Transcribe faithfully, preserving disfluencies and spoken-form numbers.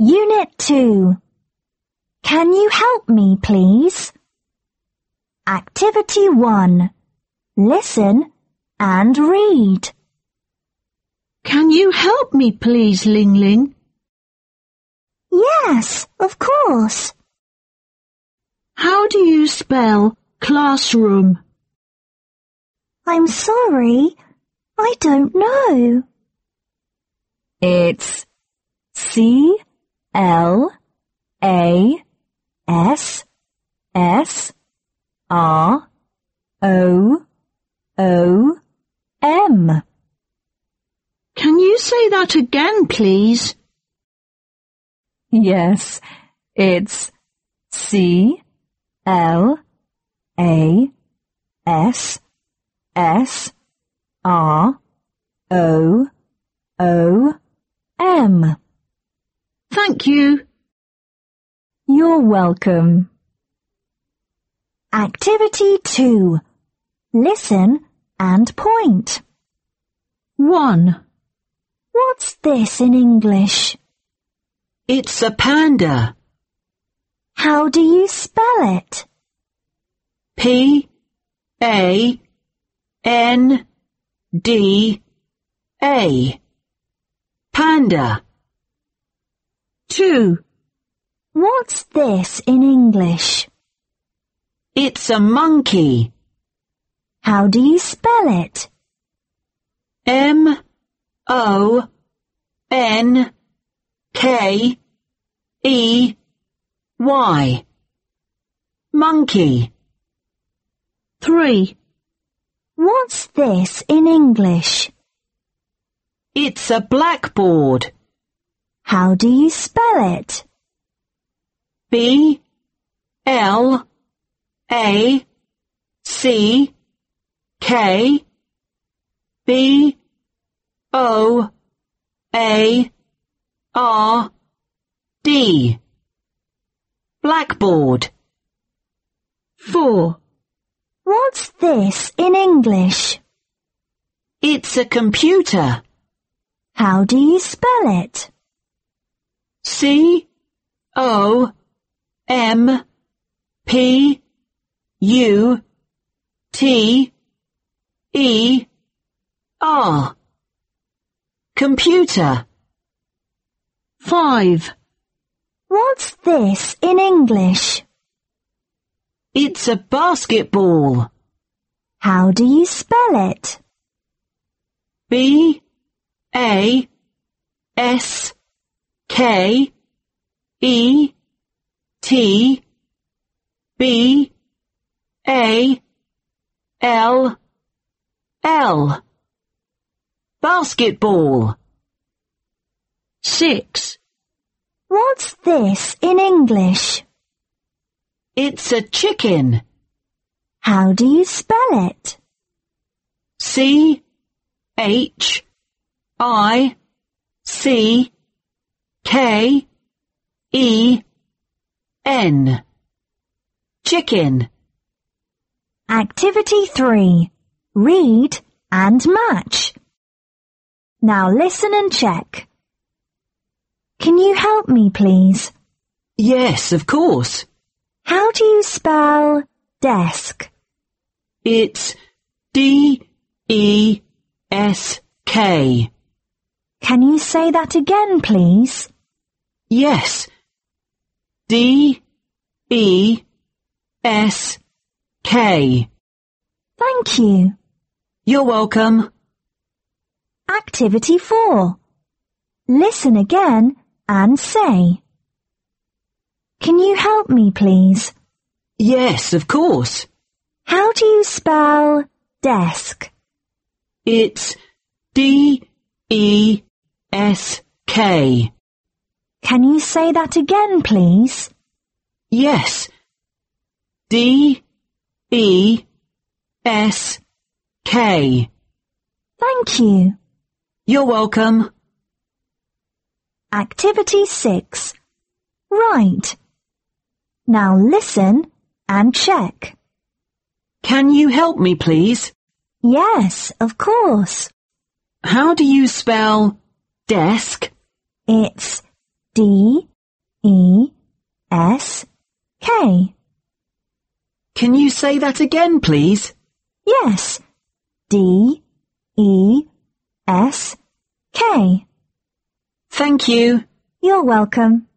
Unit two. Can you help me, please? Activity one. Listen and read. Can you help me, please, Ling Ling? Yes, of course. How do you spell classroom? I'm sorry, I don't know. It's C L A S S R O O M. Can you say that again, please? Yes, it's C L A S S R O O M. Thank you. You're welcome. Activity two. Listen and point. One. What's this in English? It's a panda. How do you spell it? P A N D A. Panda. Two. What's this in English? It's a monkey. How do you spell it? M O N K E Y. Monkey. Three. What's this in English? It's a blackboard. How do you spell it? B L A C K B O A R D. Blackboard. Four. What's this in English? It's a computer. How do you spell it? C O M P U T E R. Computer. Five. What's this in English? It's a basketball. How do you spell it? B A S K E T B A L L. Basketball. Six. What's this in English? It's a chicken. How do you spell it? C H I C K E N. Chicken. Activity three. Read and match. Now listen and check. Can you help me, please? Yes, of course. How do you spell desk? It's D E S K. Can you say that again, please? Yes. D E S K. Thank you. You're welcome. Activity four. Listen again and say. Can you help me, please? Yes, of course. How do you spell desk? It's D E S K. Can you say that again, please? Yes. D E S K. Thank you. You're welcome. Activity six. Write. Now listen and check. Can you help me, please? Yes, of course. How do you spell desk? It's D E S K. Can you say that again, please? Yes. D E S K. Thank you. You're welcome.